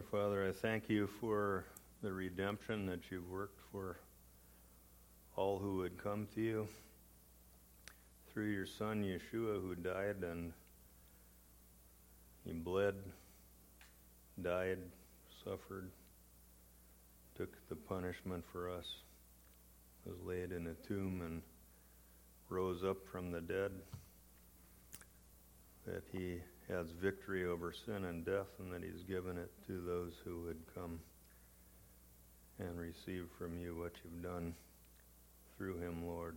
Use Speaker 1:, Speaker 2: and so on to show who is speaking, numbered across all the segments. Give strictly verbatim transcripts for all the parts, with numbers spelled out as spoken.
Speaker 1: Heavenly Father, I thank you for the redemption that you've worked for all who would come to you through your Son, Yeshua, who died and he bled, died, suffered, took the punishment for us, was laid in a tomb and rose up from the dead, that he has victory over sin and death, and that he's given it to those who would come and receive from you what you've done through him, Lord.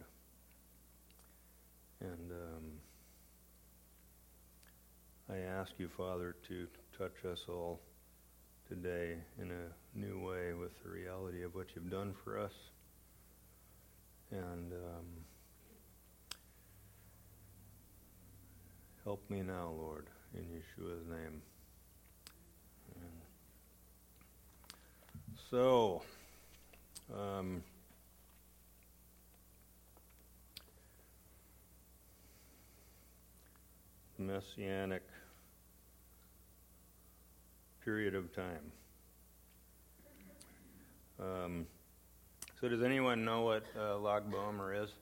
Speaker 1: And um, I ask you, Father, to touch us all today in a new way with the reality of what you've done for us. And um, help me now, Lord, in Yeshua's name. Amen. So, um, Messianic period of time. Um, so does anyone know what uh, Lag BaOmer is?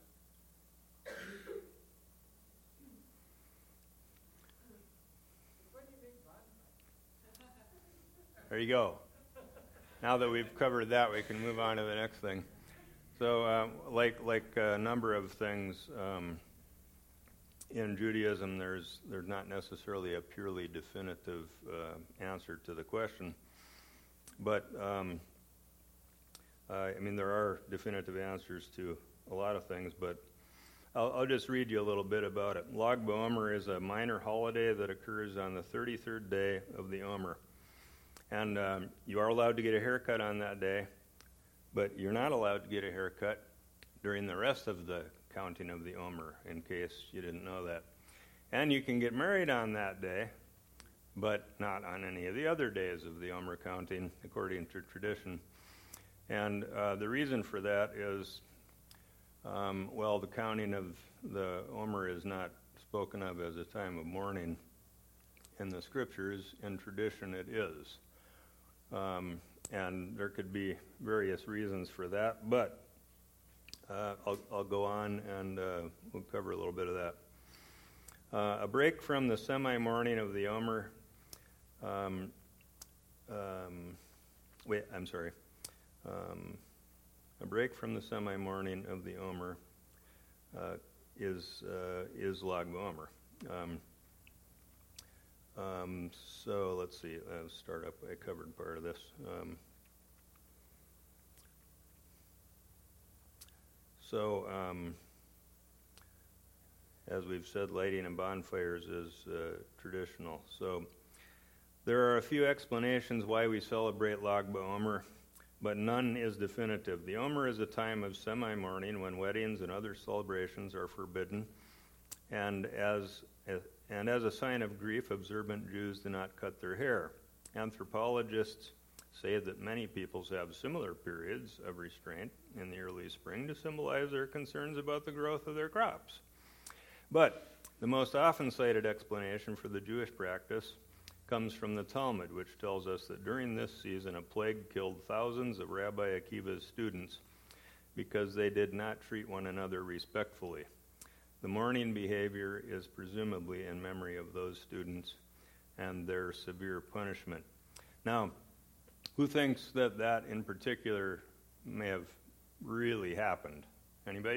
Speaker 1: There you go. Now that we've covered that, we can move on to the next thing. So, um, like like a number of things um, in Judaism, there's there's not necessarily a purely definitive uh, answer to the question, but um, uh, I mean there are definitive answers to a lot of things. But I'll, I'll just read you a little bit about it. Lag BaOmer is a minor holiday that occurs on the thirty-third day of the Omer. And um, you are allowed to get a haircut on that day, but you're not allowed to get a haircut during the rest of the counting of the Omer, in case you didn't know that. And you can get married on that day, but not on any of the other days of the Omer counting, according to tradition. And uh, the reason for that is, um, well, the counting of the Omer is not spoken of as a time of mourning in the scriptures. In tradition, it is. Um, and there could be various reasons for that, but uh, I'll, I'll go on and uh, we'll cover a little bit of that. Uh, a break from the semi-mourning of the Omer. Um, um, wait, I'm sorry. Um, a break from the semi-mourning of the Omer uh, is uh, is Lag BaOmer. Um, Um, so let's see, let's start up. I covered part of this. Um, so, um, as we've said, lighting of bonfires is uh, traditional. So, there are a few explanations why we celebrate Lag BaOmer, but none is definitive. The Omer is a time of semi-mourning when weddings and other celebrations are forbidden, and as a And as a sign of grief, observant Jews do not cut their hair. Anthropologists say that many peoples have similar periods of restraint in the early spring to symbolize their concerns about the growth of their crops. But the most often cited explanation for the Jewish practice comes from the Talmud, which tells us that during this season a plague killed thousands of Rabbi Akiva's students because they did not treat one another respectfully. The mourning behavior is presumably in memory of those students and their severe punishment. Now, who thinks that that in particular may have really happened? Anybody?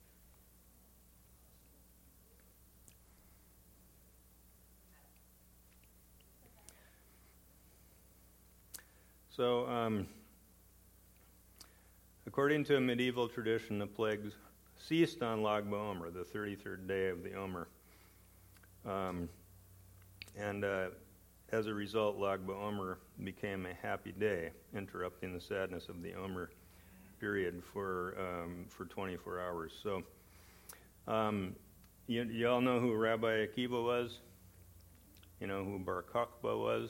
Speaker 1: So, um, according to a medieval tradition, the plagues ceased on Lag BaOmer, the thirty-third day of the Omer. Um, and uh, as a result, Lag BaOmer became a happy day, interrupting the sadness of the Omer period for um, for twenty-four hours. So, um, you, you all know who Rabbi Akiva was? You know who Bar Kokhba was?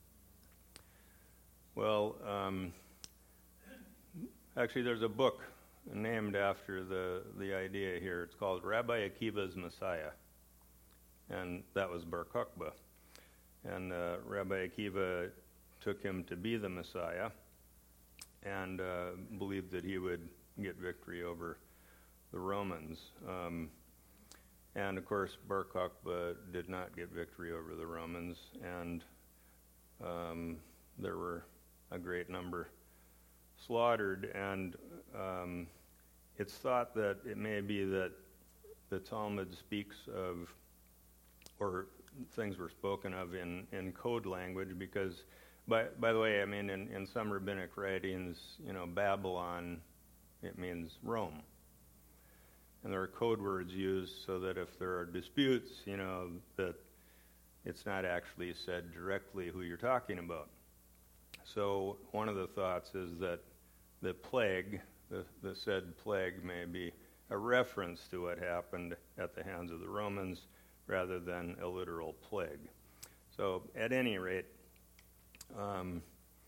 Speaker 1: Well, um, actually, there's a book named after the, the idea here. It's called Rabbi Akiva's Messiah, and that was Bar Kokhba. And uh, Rabbi Akiva took him to be the Messiah and uh, believed that he would get victory over the Romans. Um, and of course, Bar Kokhba did not get victory over the Romans, and um, there were a great number slaughtered. And um, it's thought that it may be that the Talmud speaks of, or things were spoken of in, in code language, because, by, by the way, I mean, in, in some rabbinic writings, you know, Babylon, it means Rome. And there are code words used so that if there are disputes, you know, that it's not actually said directly who you're talking about. So one of the thoughts is that the plague, the, the said plague, may be a reference to what happened at the hands of the Romans rather than a literal plague. So at any rate, um,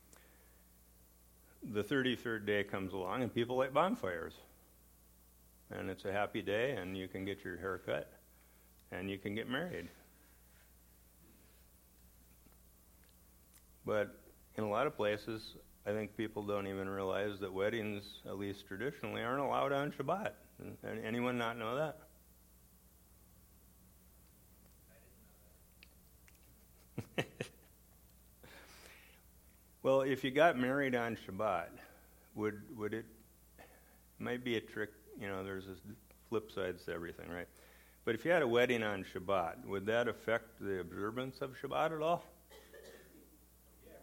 Speaker 1: the thirty-third day comes along and people light bonfires. And it's a happy day, and you can get your hair cut, and you can get married. But in a lot of places, I think people don't even realize that weddings, at least traditionally, aren't allowed on Shabbat. Anyone not know that? I didn't know that. Well, if you got married on Shabbat, would would it, it might be a trick, you know, there's this flip sides to everything, right? But if you had a wedding on Shabbat, would that affect the observance of Shabbat at all?
Speaker 2: Yeah,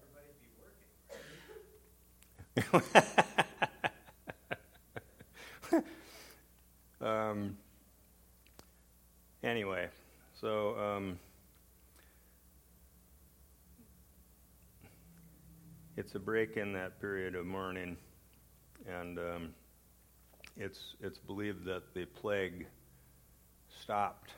Speaker 2: everybody'd be working.
Speaker 1: um, anyway, so um, it's a break in that period of mourning, and um, it's it's believed that the plague stopped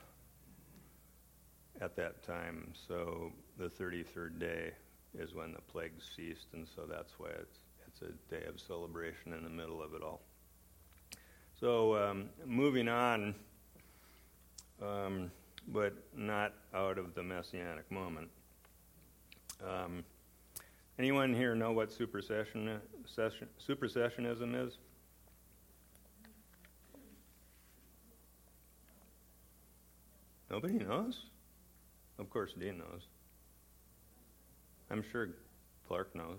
Speaker 1: at that time. So the thirty-third day is when the plague ceased, and so that's why it's it's a day of celebration in the middle of it all. So um, moving on, um, but not out of the Messianic moment. Um, anyone here know what supersession, session, supersessionism is? Nobody knows? Of course Dean knows. I'm sure Clark knows.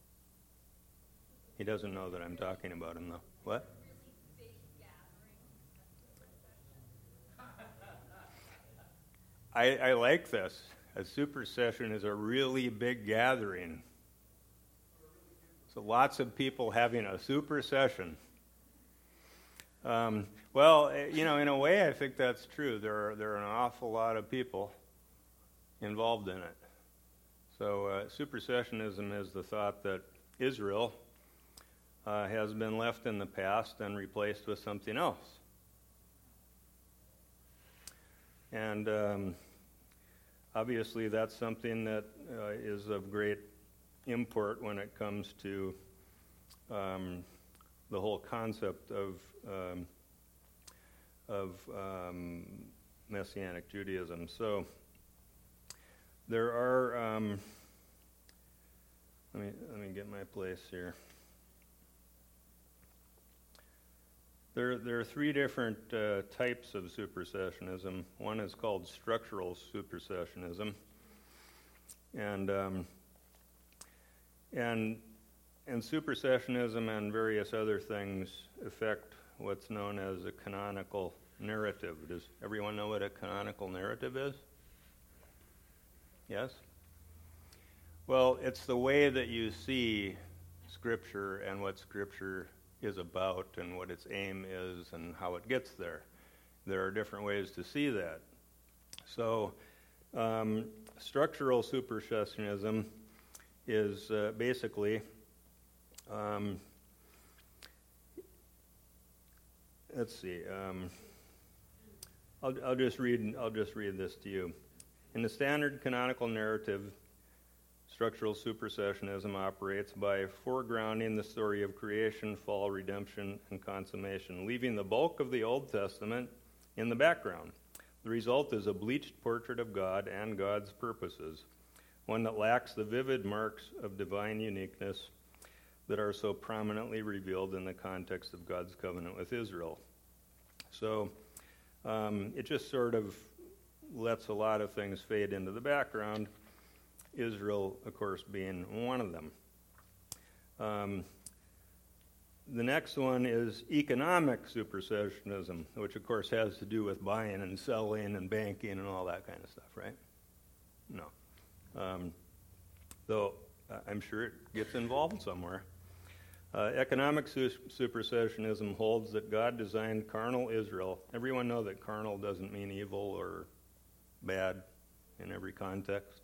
Speaker 1: He doesn't know that I'm talking about him, though. What? I, I like this. A supersession is a really big gathering. So lots of people having a supersession. Um, well, you know, in a way, I think that's true. There are there are an awful lot of people involved in it. So uh, supersessionism is the thought that Israel uh, has been left in the past and replaced with something else. And um, obviously that's something that uh, is of great import when it comes to um, the whole concept of um, of um, Messianic Judaism. So there are. Um, let me let me get my place here. There there are three different uh, types of supersessionism. One is called structural supersessionism, and um, and And supersessionism and various other things affect what's known as a canonical narrative. Does everyone know what a canonical narrative is? Yes? Well, it's the way that you see Scripture and what Scripture is about and what its aim is and how it gets there. There are different ways to see that. So, um, structural supersessionism is uh, basically Um, let's see. Um, I'll, I'll just read. I'll just read this to you. In the standard canonical narrative, structural supersessionism operates by foregrounding the story of creation, fall, redemption, and consummation, leaving the bulk of the Old Testament in the background. The result is a bleached portrait of God and God's purposes. one that lacks the vivid marks of divine uniqueness that are so prominently revealed in the context of God's covenant with Israel. So um, it just sort of lets a lot of things fade into the background, Israel, of course, being one of them. Um, the next one is economic supersessionism, which, of course, has to do with buying and selling and banking and all that kind of stuff, right? No. Um, though uh, I'm sure it gets involved somewhere. Uh, economic su- supersessionism holds that God designed carnal Israel. Everyone know that carnal doesn't mean evil or bad in every context.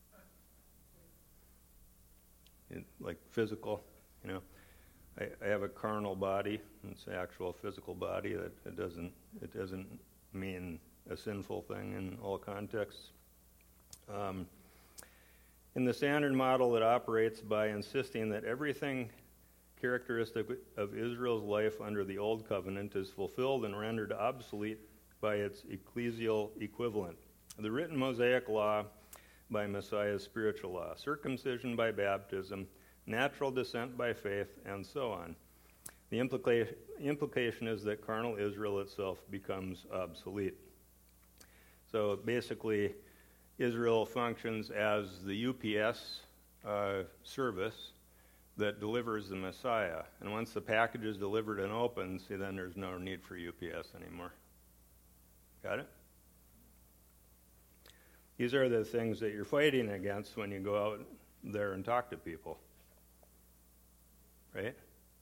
Speaker 1: It, like physical, you know. I, I have a carnal body. It's an actual physical body. That it doesn't it doesn't mean a sinful thing in all contexts. Um, in the standard model that operates by insisting that everything characteristic of Israel's life under the Old Covenant is fulfilled and rendered obsolete by its ecclesial equivalent. The written Mosaic law by Messiah's spiritual law, circumcision by baptism, natural descent by faith, and so on. The implica- implication is that carnal Israel itself becomes obsolete. So basically, Israel functions as the U P S uh, service that delivers the Messiah. And once the package is delivered and opened, see, then there's no need for U P S anymore. Got it? These are the things that you're fighting against when you go out there and talk to people. Right?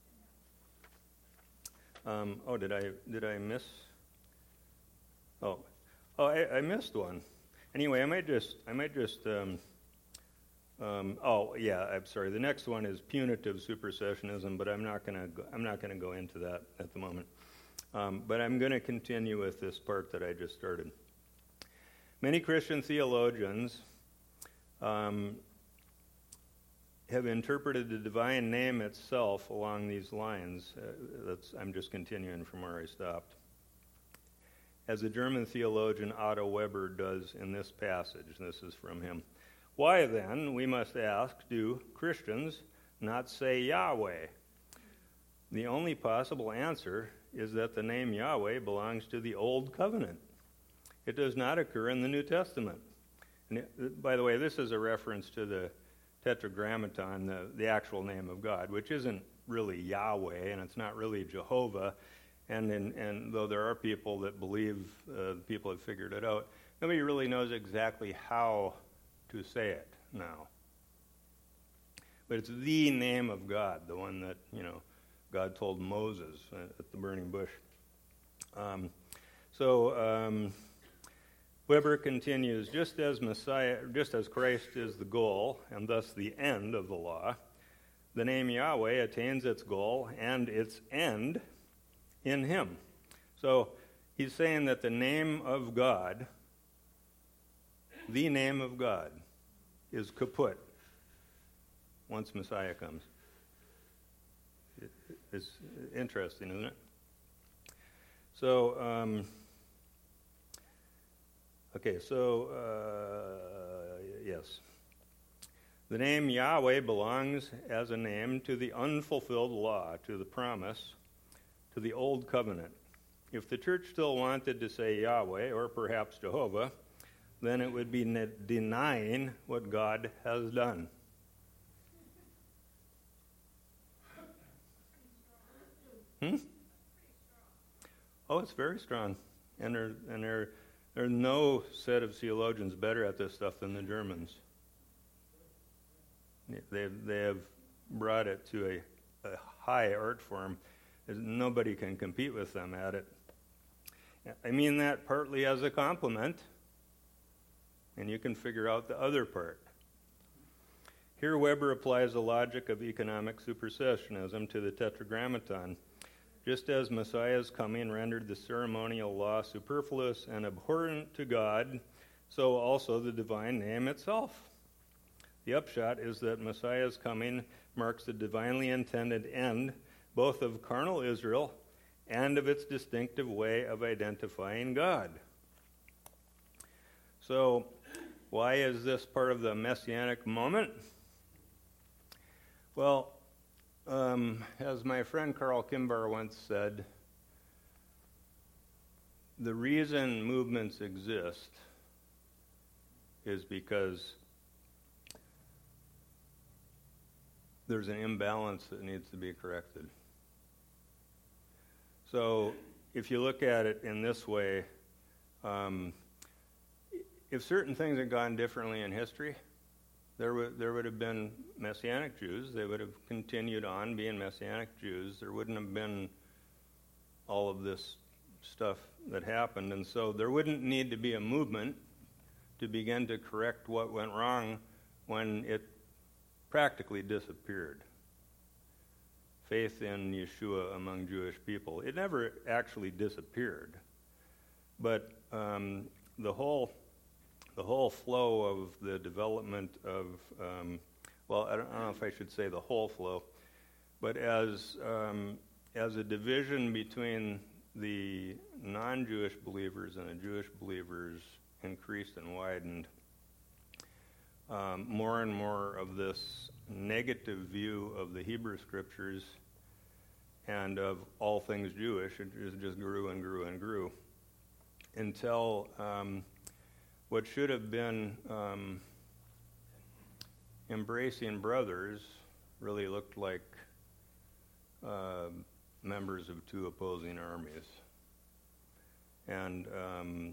Speaker 1: Um, oh, did I did I miss? Oh, oh, I, I missed one. Anyway, I might just I might just. Um, um, oh, yeah. I'm sorry. The next one is punitive supersessionism, but I'm not gonna go, I'm not gonna go into that at the moment. Um, but I'm going to continue with this part that I just started. Many Christian theologians um, have interpreted the divine name itself along these lines. Uh, that's, I'm just continuing from where I stopped. As the German theologian Otto Weber does in this passage, and this is from him. Why then, we must ask, do Christians not say Yahweh? The only possible answer is that the name Yahweh belongs to the Old Covenant. It does not occur in the New Testament. And it, by the way, this is a reference to the Tetragrammaton, the, the actual name of God, which isn't really Yahweh, and it's not really Jehovah. And, in, and though there are people that believe uh, people have figured it out, nobody really knows exactly how to say it now. But it's the name of God, the one that, you know, God told Moses at the burning bush. Um, so um, Weber continues, just as Messiah, just as Christ is the goal and thus the end of the law, the name Yahweh attains its goal and its end in him. So he's saying that the name of God, the name of God, is kaput once Messiah comes. It's interesting, isn't it? So, um, okay, so, uh, yes. The name Yahweh belongs as a name to the unfulfilled law, to the promise, to the old covenant. If the church still wanted to say Yahweh, or perhaps Jehovah, then it would be ne- denying what God has done. Hmm? Oh, it's very strong. And there and there there's no set of theologians better at this stuff than the Germans. They they have brought it to a, a high art form. Nobody can compete with them at it. I mean that partly as a compliment, and you can figure out the other part. Here Weber applies the logic of economic supersessionism to the Tetragrammaton. Just as Messiah's coming rendered the ceremonial law superfluous and abhorrent to God, so also the divine name itself. The upshot is that Messiah's coming marks the divinely intended end both of carnal Israel and of its distinctive way of identifying God. So, Why is this part of the messianic moment? Well, um, as my friend Carl Kimbar once said, the reason movements exist is because there's an imbalance that needs to be corrected. So if you look at it in this way, um, if certain things had gone differently in history, there would there would have been Messianic Jews. They would have continued on being Messianic Jews. There wouldn't have been all of this stuff that happened. And so there wouldn't need to be a movement to begin to correct what went wrong when it practically disappeared. Faith in Yeshua among Jewish people. It never actually disappeared. But um, the whole the whole flow of the development of, um, well, I don't, I don't know if I should say the whole flow, but as um, as a division between the non-Jewish believers and the Jewish believers increased and widened, um, more and more of this negative view of the Hebrew Scriptures and of all things Jewish, it just grew and grew and grew until um, what should have been um, embracing brothers really looked like uh, members of two opposing armies. And um,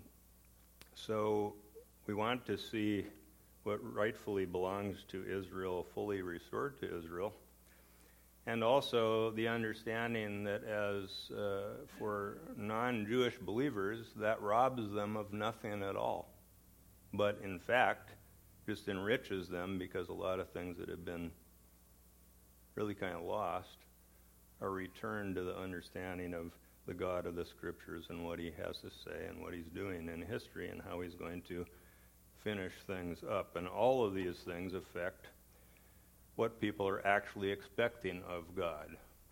Speaker 1: so we want to see what rightfully belongs to Israel fully restored to Israel. And also the understanding that as uh, for non-Jewish believers, that robs them of nothing at all. But in fact, just enriches them because a lot of things that have been really kind of lost are returned to the understanding of the God of the Scriptures and what he has to say and what he's doing in history and how he's going to finish things up. And all of these things affect what people are actually expecting of God.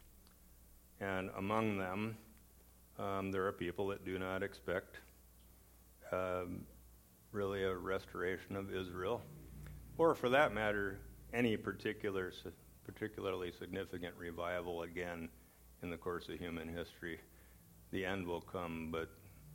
Speaker 1: And among them, um, there are people that do not expect um, really a restoration of Israel, or for that matter, any particular, particularly significant revival again in the course of human history. The end will come, but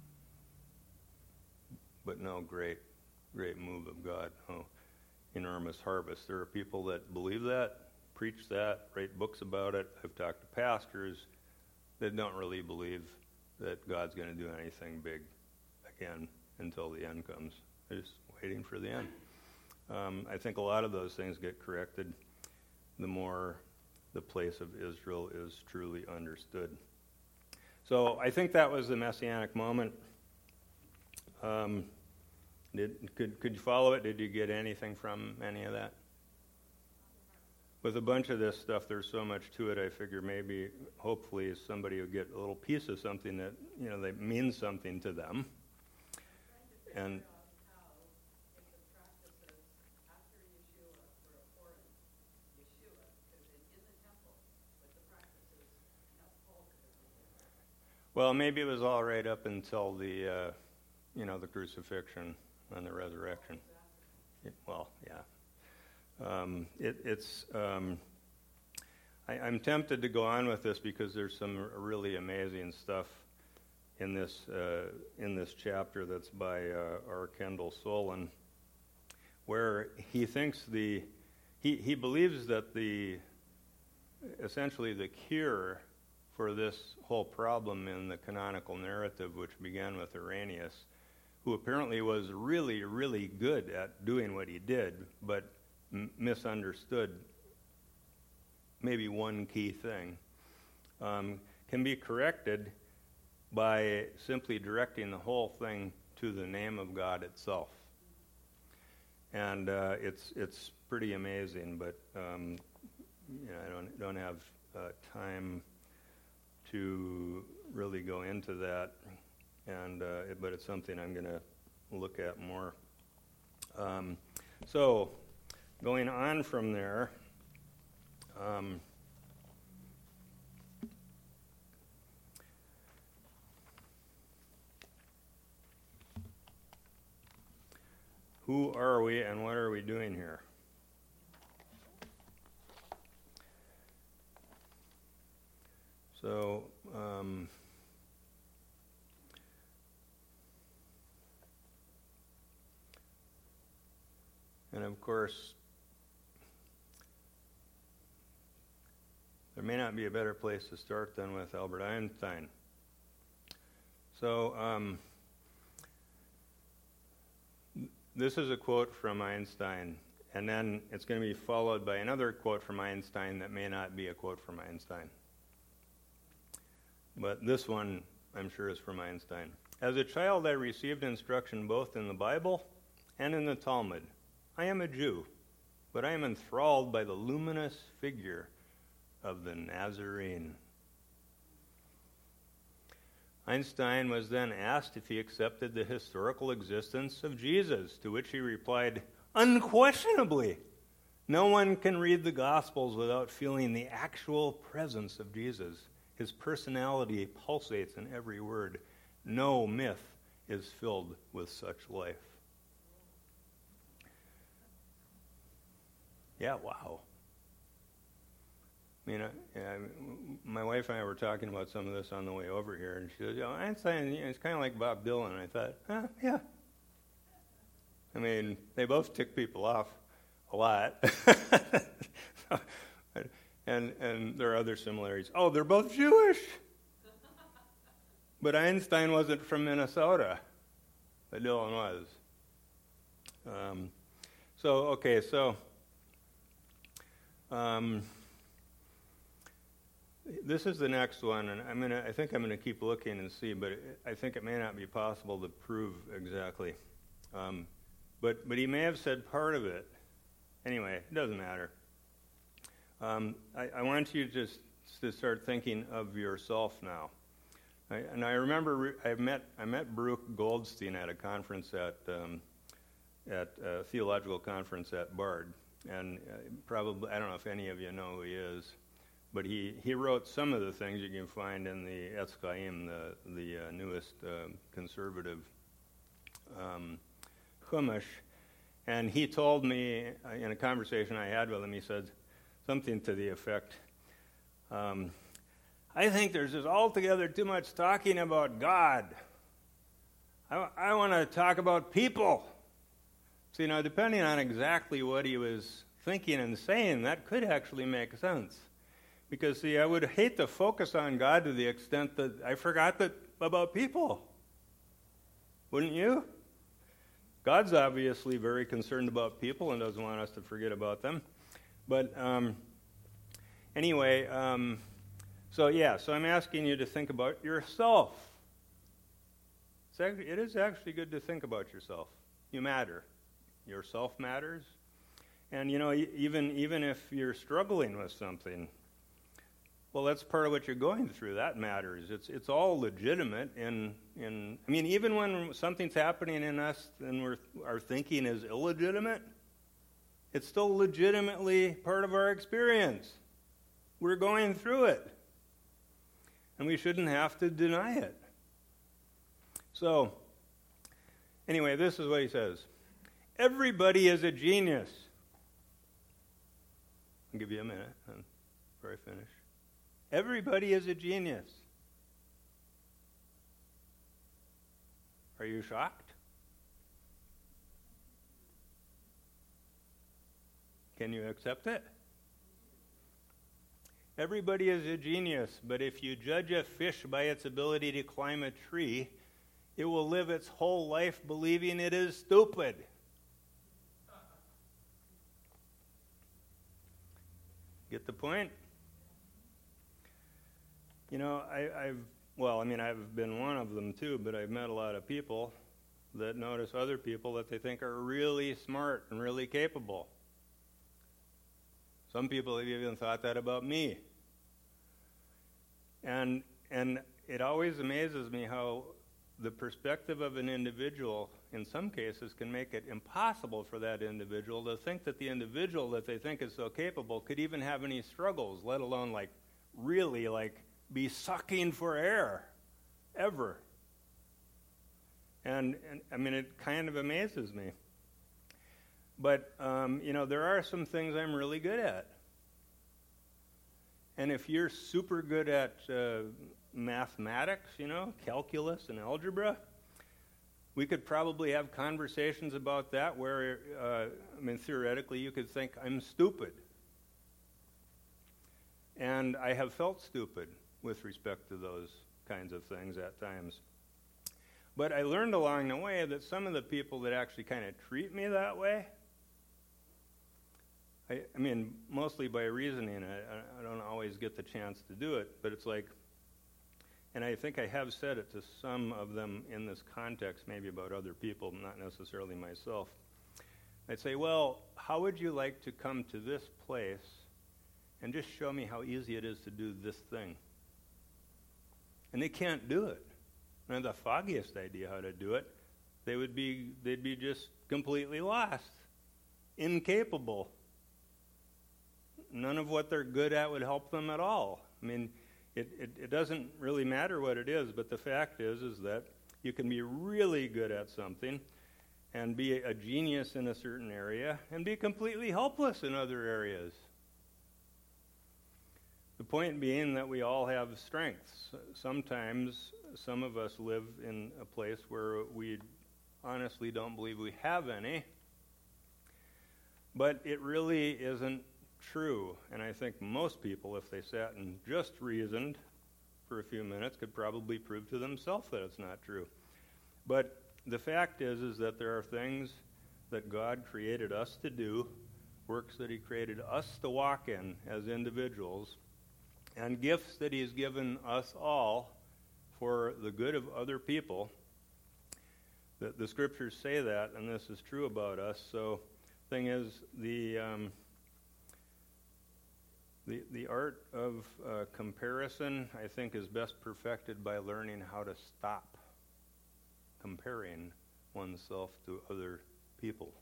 Speaker 1: but no great, great move of God, no enormous harvest. There are people that believe that, preach that, write books about it. I've talked to pastors that don't really believe that God's going to do anything big again until the end comes. They're just waiting for the end. Um, I think a lot of those things get corrected the more the place of Israel is truly understood. So I think that was the Messianic moment. Um, did, could, could you follow it? Did you get anything from any of that? With a bunch of this stuff, there's so much to it, I figure maybe, hopefully, somebody will get a little piece of something that, you know, that means something to them. And well, maybe it was all right up until the, uh, you know, the crucifixion and the resurrection. It, well, yeah. Um, it, it's. Um, I, I'm tempted to go on with this because there's some really amazing stuff in this uh, in this chapter that's by uh, R. Kendall Solon, where he thinks the he he believes that the essentially the cure for this whole problem in the canonical narrative, which began with Irenaeus, who apparently was really, really good at doing what he did, but m- misunderstood maybe one key thing, um, can be corrected by simply directing the whole thing to the name of God itself. And uh, it's it's pretty amazing, but um, you know, I don't don't have uh, time to really go into that, and uh, it, but it's something I'm going to look at more. Um, so, going on from there, um, who are we and what are we doing here? So, um, and of course, there may not be a better place to start than with Albert Einstein. So, um, this is a quote from Einstein, and then it's going to be followed by another quote from Einstein that may not be a quote from Einstein. But this one, I'm sure, is from Einstein. As a child, I received instruction both in the Bible and in the Talmud. I am a Jew, but I am enthralled by the luminous figure of the Nazarene. Einstein was then asked if he accepted the historical existence of Jesus, to which he replied, unquestionably. No one can read the Gospels without feeling the actual presence of Jesus. His personality pulsates in every word. No myth is filled with such life. Yeah, wow. I mean, I, I, my wife and I were talking about some of this on the way over here, and she said, you know, Einstein, you know, it's kind of like Bob Dylan. I thought, huh, yeah. I mean, they both tick people off a lot. and and there are other similarities. Oh, they're both Jewish. But Einstein wasn't from Minnesota, but Dylan was. Um, so, okay, so... Um, This is the next one, and I'm gonna. I think I'm gonna keep looking and see, but it, I think it may not be possible to prove exactly. Um, but but he may have said part of it. Anyway, it doesn't matter. Um, I, I want you just to start thinking of yourself now. I, and I remember I met I met Baruch Goldstein at a conference at um, at a theological conference at Bard, and uh, probably I don't know if any of you know who he is. But he, he wrote some of the things you can find in the Etz Chaim, the, the uh, newest uh, conservative um, Chumash. And he told me uh, in a conversation I had with him, he said something to the effect, um, I think there's just altogether too much talking about God. I, I want to talk about people. So, you know, depending on exactly what he was thinking and saying, that could actually make sense. Because, see, I would hate to focus on God to the extent that I forgot that about people. Wouldn't you? God's obviously very concerned about people and doesn't want us to forget about them. But um, anyway, um, so yeah, so I'm asking you to think about yourself. It's actually, it is actually good to think about yourself. You matter. Yourself matters. And, you know, even even if you're struggling with something, well, that's part of what you're going through. That matters. It's it's all legitimate. In in I mean, even when something's happening in us and we're, our thinking is illegitimate, it's still legitimately part of our experience. We're going through it, and we shouldn't have to deny it. So, anyway, this is what he says. Everybody is a genius. I'll give you a minute before I finish. Everybody is a genius. Are you shocked? Can you accept it? Everybody is a genius, but if you judge a fish by its ability to climb a tree, it will live its whole life believing it is stupid. Get the point? You know, I, I've, well, I mean, I've been one of them too, but I've met a lot of people that notice other people that they think are really smart and really capable. Some people have even thought that about me. And and it always amazes me how the perspective of an individual, in some cases, can make it impossible for that individual to think that the individual that they think is so capable could even have any struggles, let alone, like, really, like, be sucking for air, ever. And, and I mean, it kind of amazes me. But, um, you know, there are some things I'm really good at. And if you're super good at uh, mathematics, you know, calculus and algebra, we could probably have conversations about that where, uh, I mean, theoretically, you could think I'm stupid. And I have felt stupid with respect to those kinds of things at times. But I learned along the way that some of the people that actually kind of treat me that way, I, I mean, mostly by reasoning, I, I don't always get the chance to do it, but it's like, and I think I have said it to some of them in this context, maybe about other people, not necessarily myself. I'd say, well, how would you like to come to this place and just show me how easy it is to do this thing? And they can't do it. They have the foggiest idea how to do it. They would be, they'd be just completely lost, incapable. None of what they're good at would help them at all. I mean, it, it, it doesn't really matter what it is, but the fact is, is that you can be really good at something and be a genius in a certain area and be completely helpless in other areas. The point being that we all have strengths. Sometimes some of us live in a place where we honestly don't believe we have any, but it really isn't true. And I think most people, if they sat and just reasoned for a few minutes, could probably prove to themselves that it's not true. But the fact is, is that there are things that God created us to do, works that he created us to walk in as individuals, and gifts that he's given us all for the good of other people. The, the scriptures say that, and this is true about us. So, thing is, the um, the the art of uh, comparison, I think, is best perfected by learning how to stop comparing oneself to other people.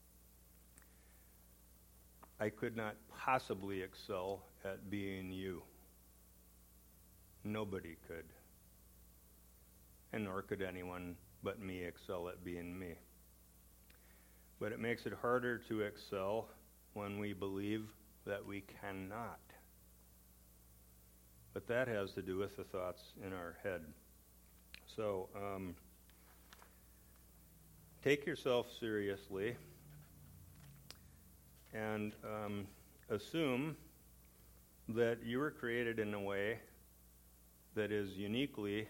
Speaker 1: I could not possibly excel at being you. Nobody could. And nor could anyone but me excel at being me. But it makes it harder to excel when we believe that we cannot. But that has to do with the thoughts in our head. So, um, take yourself seriously and um, assume that you were created in a way that is uniquely,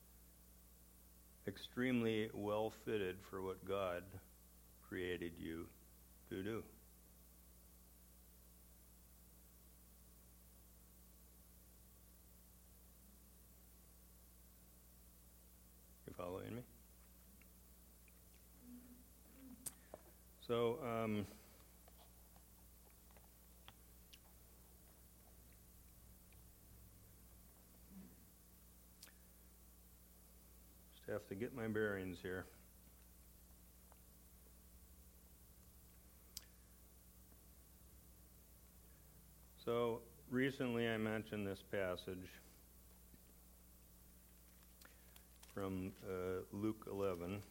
Speaker 1: extremely well fitted for what God created you to do. You following me? So, um, just have to get my bearings here. So, recently I mentioned this passage from uh, Luke eleven.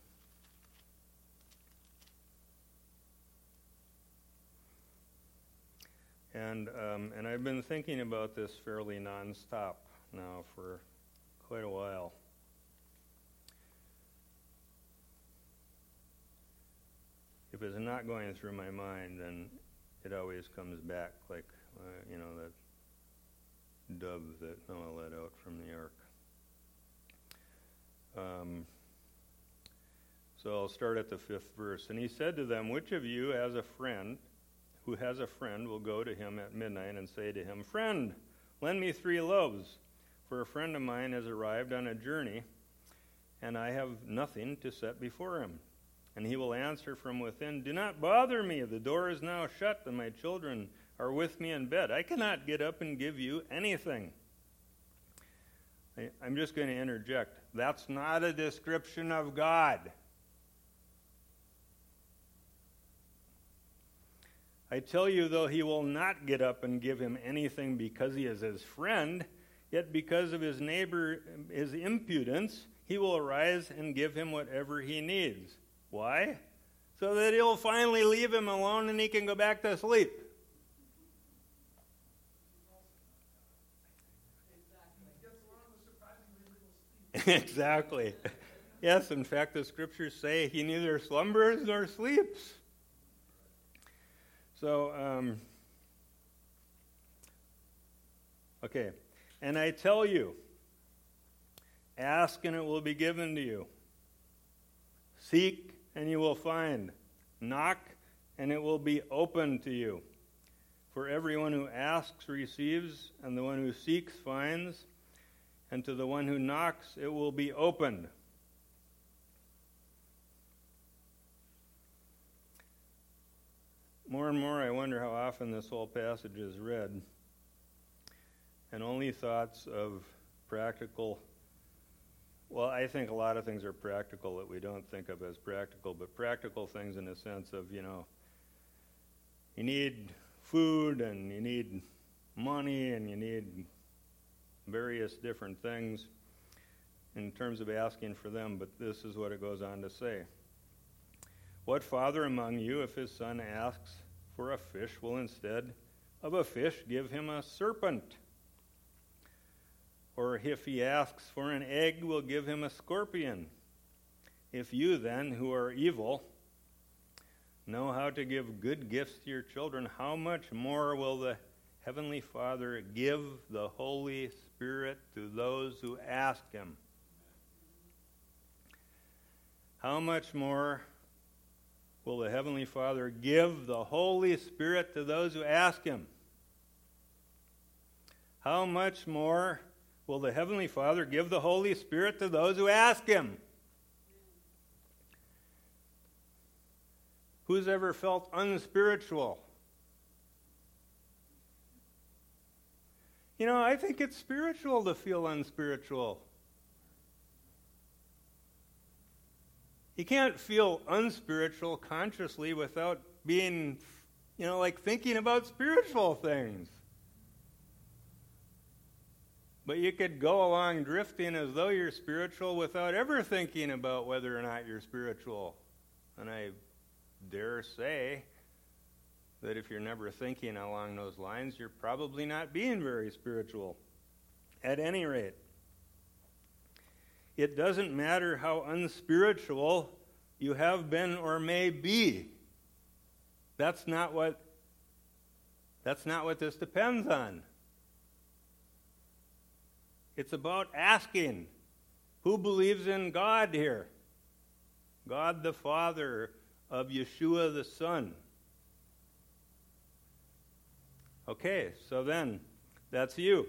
Speaker 1: And um, and I've been thinking about this fairly nonstop now for quite a while. If it's not going through my mind, then it always comes back like, uh, you know, that dove that Noah let out from the ark. Um, so I'll start at the fifth verse. And he said to them, "Which of you has a friend, who has a friend, will go to him at midnight and say to him, 'Friend, lend me three loaves, for a friend of mine has arrived on a journey, and I have nothing to set before him?' And he will answer from within, 'Do not bother me. The door is now shut, and my children are with me in bed. I cannot get up and give you anything.'" I, I'm just going to interject. That's not a description of God. I tell you, though he will not get up and give him anything because he is his friend, yet because of his neighbor, his impudence, he will arise and give him whatever he needs. Why? so that he'll finally leave him alone and he can go back to sleep. Exactly. Yes, in fact, the scriptures say he neither slumbers nor sleeps. So, um, okay. And I tell you, ask and it will be given to you. Seek and you will find. Knock and it will be opened to you. For everyone who asks receives, and the one who seeks finds, and to the one who knocks it will be opened. More and more I wonder how often this whole passage is read, and only thoughts of practical, well, I think a lot of things are practical that we don't think of as practical, but practical things in the sense of, you know, you need food and you need money and you need various different things in terms of asking for them, but this is what it goes on to say. What father among you, if his son asks for a fish, will instead of a fish give him a serpent? Or if he asks for an egg, will give him a scorpion? If you then, who are evil, know how to give good gifts to your children, how much more will the Heavenly Father give the Holy Spirit to those who ask him? How much more will the Heavenly Father give the Holy Spirit to those who ask him? How much more will the Heavenly Father give the Holy Spirit to those who ask him? Who's ever felt unspiritual? You know, I think it's spiritual to feel unspiritual. You can't feel unspiritual consciously without being, you know, like thinking about spiritual things. But you could go along drifting as though you're spiritual without ever thinking about whether or not you're spiritual. And I dare say that if you're never thinking along those lines, you're probably not being very spiritual. At any rate, it doesn't matter how unspiritual you have been or may be. That's not what that's not what this depends on. It's about asking. Who believes in God here? God the Father, of Yeshua the Son. Okay, so then, that's you.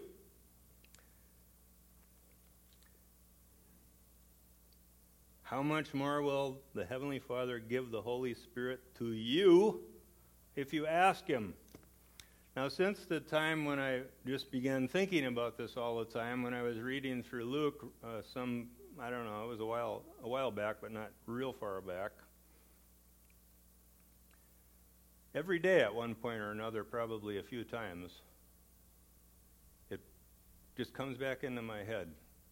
Speaker 1: How much more will the Heavenly Father give the Holy Spirit to you if you ask him? Now, since the time when I just began thinking about this all the time, when I was reading through Luke, uh, some, I don't know, it was a while, a while back, but not real far back. Every day at one point or another, probably a few times, it just comes back into my head.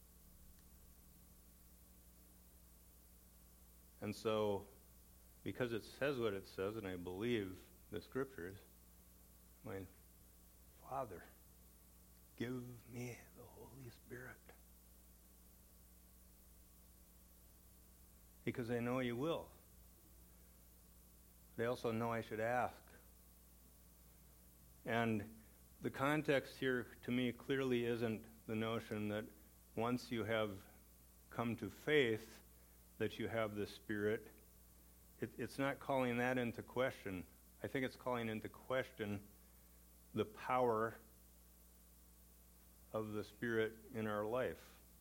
Speaker 1: And so, because it says what it says, and I believe the scriptures, my Father, give me the Holy Spirit. Because I know you will. They also know I should ask. And the context here, to me, clearly isn't the notion that once you have come to faith, that you have the Spirit. It, it's not calling that into question. I think it's calling into question the power of the Spirit in our life.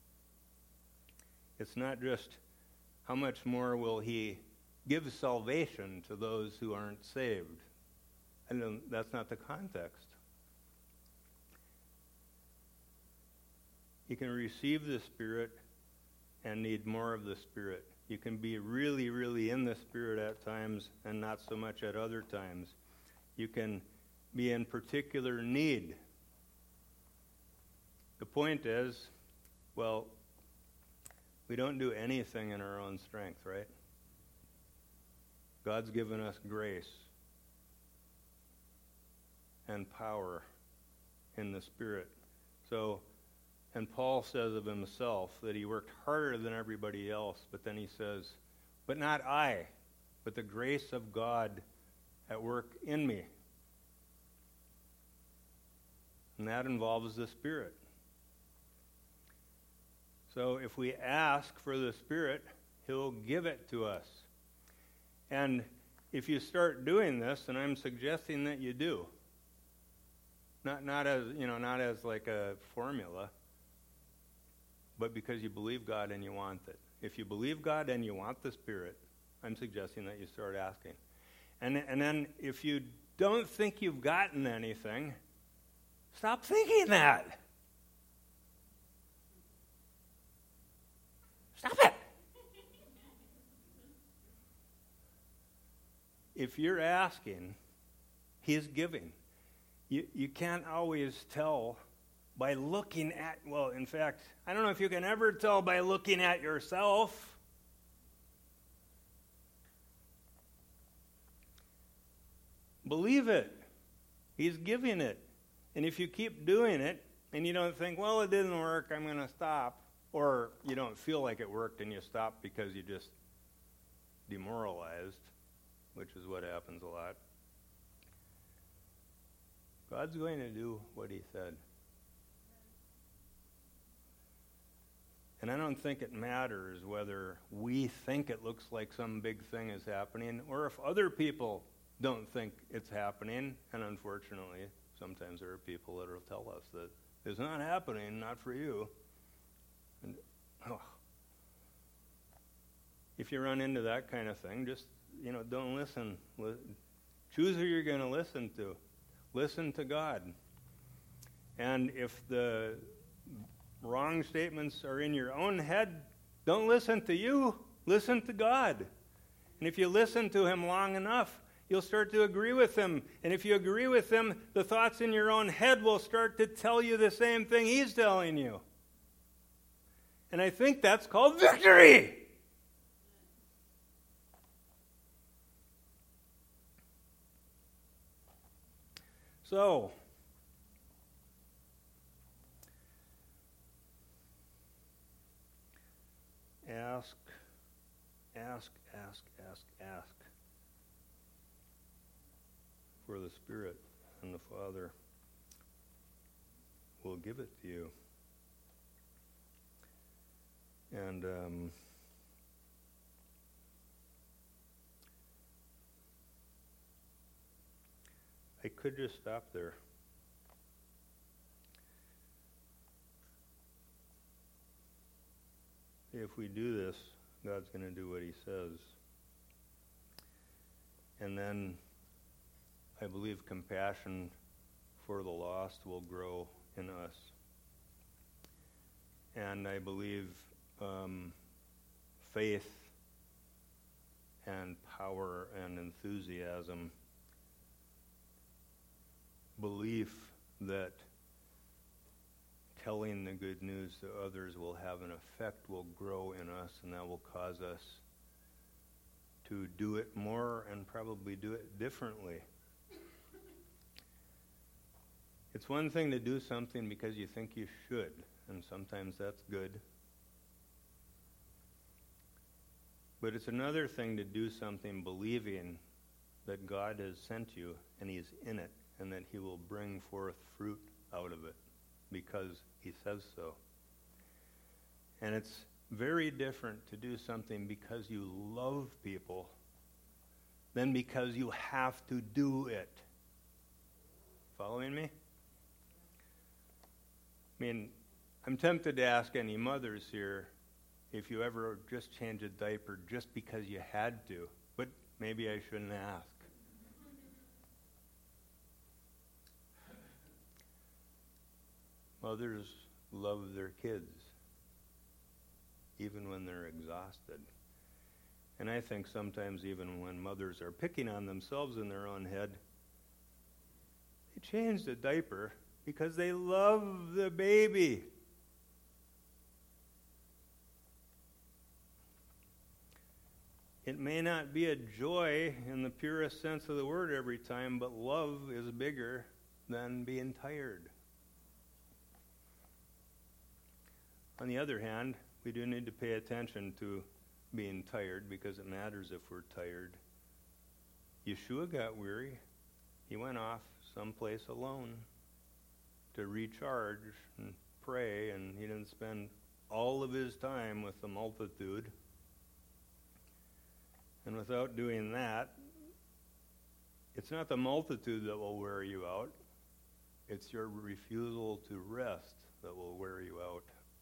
Speaker 1: It's not just how much more will He give salvation to those who aren't saved. And that's not the context. You can receive the Spirit and need more of the Spirit. You can be really, really in the Spirit at times and not so much at other times. You can be in particular need. The point is, well, we don't do anything in our own strength, right? God's given us grace and power in the Spirit. So, and Paul says of himself that he worked harder than everybody else, but then he says, but not I, but the grace of God at work in me. And that involves the Spirit. So if we ask for the Spirit, He'll give it to us. And if you start doing this, and I'm suggesting that you do, not not as you know, not as like a formula, but because you believe God and you want it. If you believe God and you want the Spirit, I'm suggesting that you start asking. And and then if you don't think you've gotten anything, stop thinking that. Stop it. If you're asking, He's giving. You you can't always tell by looking at, well, in fact, I don't know if you can ever tell by looking at yourself. Believe it. He's giving it. And if you keep doing it and you don't think, well, it didn't work, I'm going to stop, or you don't feel like it worked and you stop because you just demoralized, which is what happens a lot, God's going to do what He said. And I don't think it matters whether we think it looks like some big thing is happening or if other people don't think it's happening. And unfortunately, sometimes there are people that will tell us that it's not happening, not for you. And oh, if you run into that kind of thing, just, you know, don't listen. Choose who you're going to listen to. Listen to God. And if the wrong statements are in your own head, don't listen to you. Listen to God. And if you listen to Him long enough, you'll start to agree with Him. And if you agree with Him, the thoughts in your own head will start to tell you the same thing He's telling you. And I think that's called victory. So, ask, ask, ask, ask, ask for the Spirit, and the Father will give it to you. And um, I could just stop there. If we do this, God's going to do what He says. And then I believe compassion for the lost will grow in us. And I believe um, faith and power and enthusiasm, belief that telling the good news to others will have an effect, will grow in us, and that will cause us to do it more and probably do it differently. It's one thing to do something because you think you should, and sometimes that's good. But it's another thing to do something believing that God has sent you and He's in it and that He will bring forth fruit out of it because He says so. And it's very different to do something because you love people than because you have to do it. Following me? I mean, I'm tempted to ask any mothers here if you ever just change a diaper just because you had to, but maybe I shouldn't ask. Mothers love their kids, even when they're exhausted. And I think sometimes even when mothers are picking on themselves in their own head, they change the diaper because they love the baby. It may not be a joy in the purest sense of the word every time, but love is bigger than being tired. On the other hand, we do need to pay attention to being tired because it matters if we're tired. Yeshua got weary. He went off someplace alone to recharge and pray, and he didn't spend all of his time with the multitude. And without doing that, it's not the multitude that will wear you out. It's your refusal to rest that will wear you out.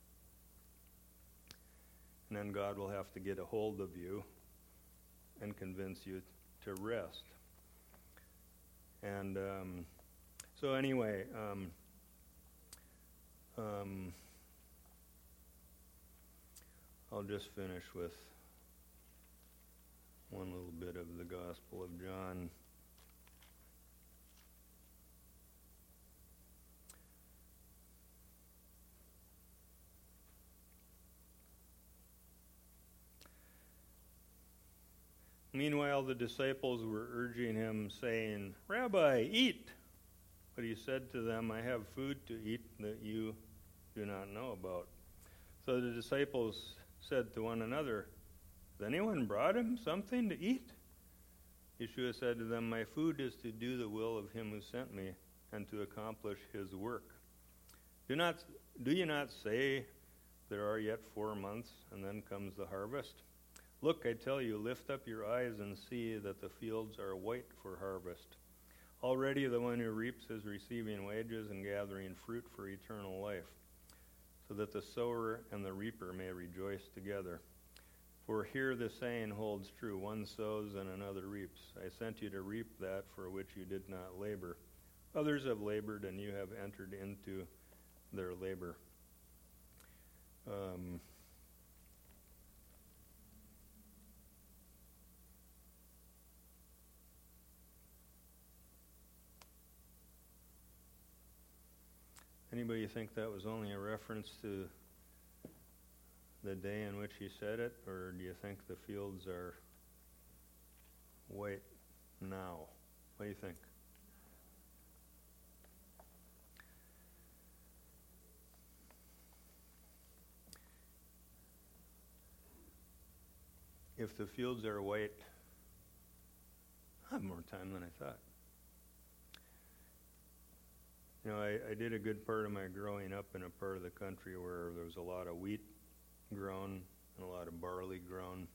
Speaker 1: And then God will have to get a hold of you and convince you to rest. And um, so anyway, um, um, I'll just finish with one little bit of the Gospel of John. Meanwhile, the disciples were urging him, saying, "Rabbi, eat." But he said to them, "I have food to eat that you do not know about." So the disciples said to one another, "Has anyone brought him something to eat?" Yeshua said to them, "My food is to do the will of him who sent me and to accomplish his work. Do not, do you not say, there are yet four months, and then comes the harvest? Look, I tell you, lift up your eyes and see that the fields are white for harvest. Already the one who reaps is receiving wages and gathering fruit for eternal life, so that the sower and the reaper may rejoice together. For here the saying holds true, one sows and another reaps. I sent you to reap that for which you did not labor. Others have labored, and you have entered into their labor." Um, Anybody think that was only a reference to the day in which he said it, or do you think the fields are white now? What do you think? If the fields are white, I have more time than I thought. You know, I, I did a good part of my growing up in a part of the country where there was a lot of wheat grown and a lot of barley grown.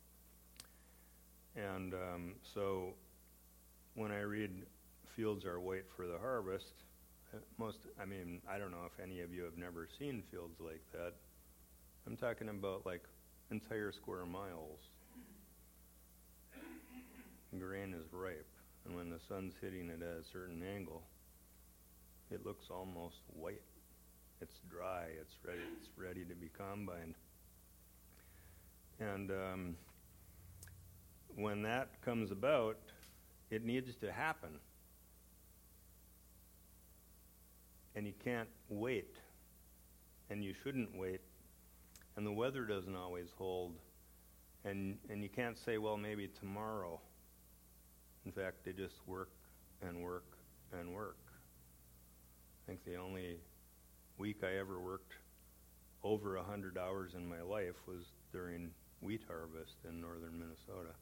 Speaker 1: And um, so when I read fields are white for the harvest, most, I mean, I don't know if any of you have never seen fields like that. I'm talking about like entire square miles. Grain is ripe, and when the sun's hitting it at a certain angle, it looks almost white. It's dry. It's ready. It's ready to be combined. And um, when that comes about, it needs to happen. And you can't wait. And you shouldn't wait. And the weather doesn't always hold. And and you can't say, well, maybe tomorrow. In fact, they just work and work and work. I think the only week I ever worked over one hundred hours in my life was during wheat harvest in northern Minnesota.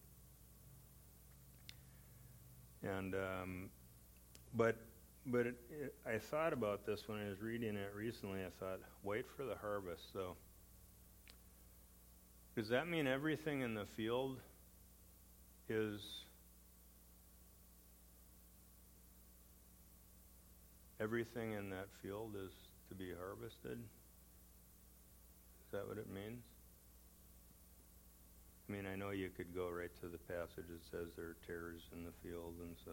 Speaker 1: And um, but but it, it, I thought about this when I was reading it recently. I thought, wait for the harvest. So does that mean everything in the field is everything in that field is to be harvested? Is that what it means? I mean, I know you could go right to the passage that says there are tares in the field, and so.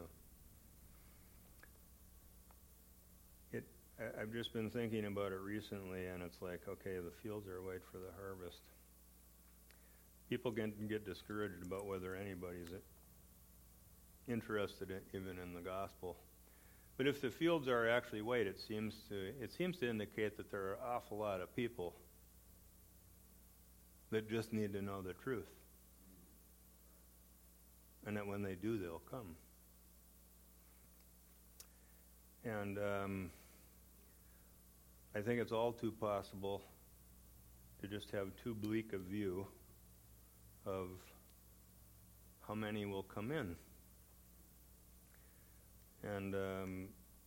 Speaker 1: It, I, I've just been thinking about it recently, and it's like, okay, the fields are white for the harvest. People can get discouraged about whether anybody's interested in, even in the gospel. But if the fields are actually white, it seems to it seems to indicate that there are an awful lot of people that just need to know the truth. and that when they do, they'll come. And um, I think it's all too possible to just have too bleak a view of how many will come in. And um,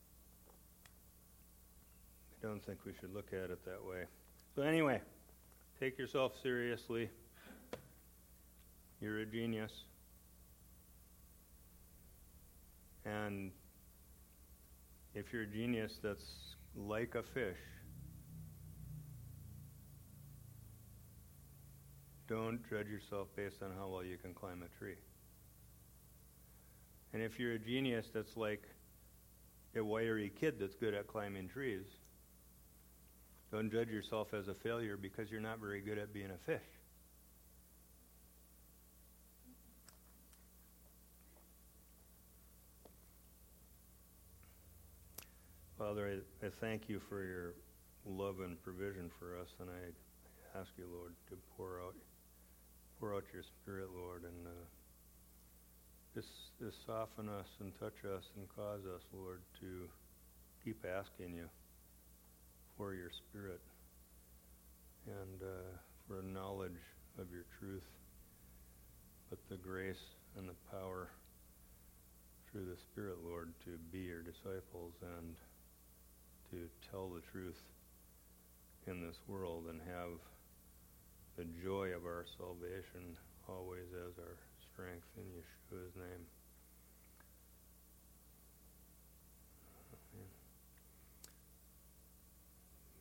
Speaker 1: I don't think we should look at it that way. So anyway, take yourself seriously. You're a genius. And if you're a genius that's like a fish, don't judge yourself based on how well you can climb a tree. And if you're a genius that's like a wiry kid that's good at climbing trees, don't judge yourself as a failure because you're not very good at being a fish. Father, I, I thank you for your love and provision for us, and I ask you, Lord, to pour out pour out your Spirit, Lord, and uh, just, just soften us and touch us and cause us, Lord, to keep asking you for your Spirit and uh, for knowledge of your truth, but the grace and the power through the Spirit, Lord, to be your disciples and to tell the truth in this world and have the joy of our salvation always as our strength in Yeshua's name.